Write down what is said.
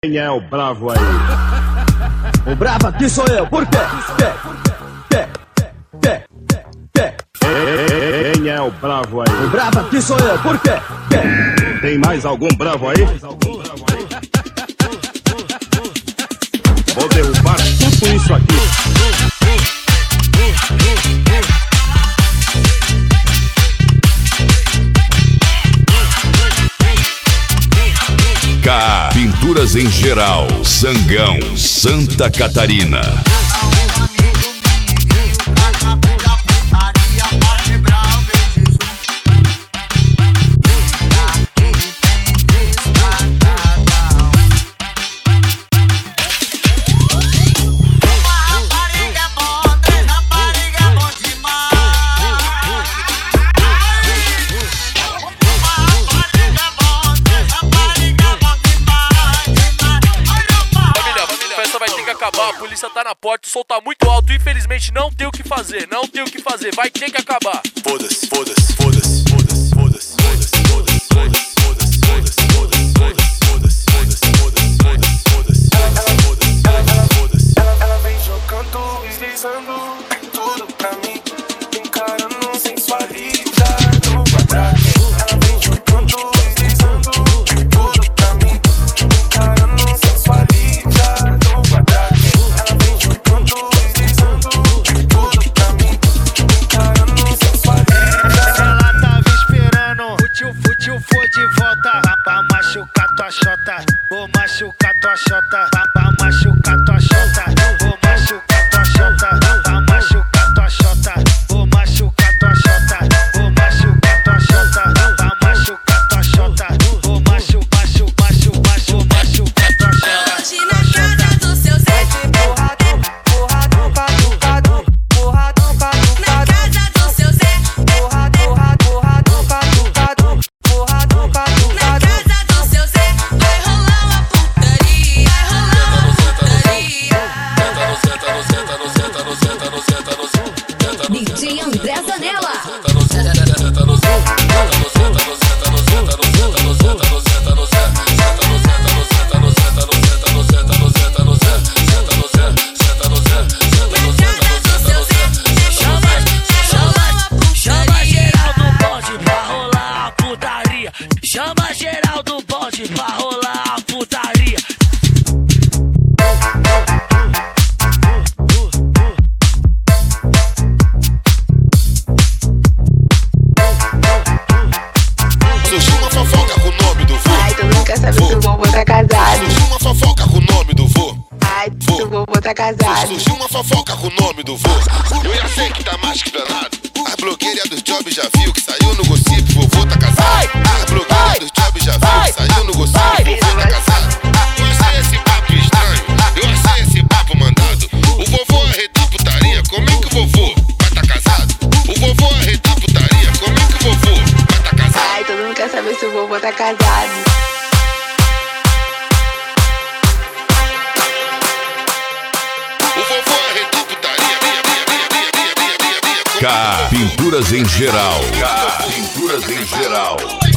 Quem é o bravo aí? O bravo aqui sou eu, por quê? Quem é o bravo aí? O bravo aqui sou eu, por quê? Tem mais algum bravo aí? Vou derrubar tudo isso aqui. K Pinturas em Geral, Sangão, Santa Catarina. A polícia tá na porta, o som tá muito alto. Infelizmente não tem o que fazer, não tem o que fazer. Vai ter que acabar. Foda-se, foda-se, foda-se, foda-se, foda-se, foda-se, foda-se, foda-se, foda-se, foda-se, foda-se, foda-se, foda-se, foda-se. Ela vem jogando, deslizando, tudo pra mim, encarando sensualidade no quadrado. Ela vem jogando, deslizando, tudo pra mim, encarando sensualidade no quadrado. Ela vem jogando, deslizando, tudo pra mim, encarando sensualidade. Ela tava esperando, fútil foi de volta pra machucar tua xota. Vou machucar tua xota, pra machucar tua xota. Vou machucar tua xota, pra machucar tua xota. Vou machucar tua xota, vou machucar tua xota, pra machucar tua xota. Vou machucar tua xota. Hoje na casa do seu Zé, Porradão, catucado, porradão, na catucado. casa do seu Zé, Porradão, catucado, porradão, na catucado. casa do seu Zé, vai rolar uma putaria, vai rolar uma putaria. DJ André Zanella. Chama geral do bonde pra rolar a putaria. Chama geral do bonde pra rolar a putaria. Surgiu uma fofoca com o nome do vô. Ai, tu nunca sabe se o vovô tá casado. Surgiu uma fofoca com o nome do vô. Ai, se o vovô tá casado. Surgiu uma fofoca com o nome do vô. Eu já sei que tá mais que danado. A blogueira dos jobs já viu que saiu no gossip, vovô tá casado. A blogueira dos jobs já viu que saiu no gossip, vovô tá casado. Eu achei esse papo estranho, eu achei esse papo mandado. O vovô arreta putaria, como é que o vovô vai tá casado? O vovô arreta putaria, como é que o vovô vai tá casado? Ai, todo mundo quer saber se o vovô tá casado. O vovô arreta putaria. K Pinturas em Geral. K Pinturas em Geral.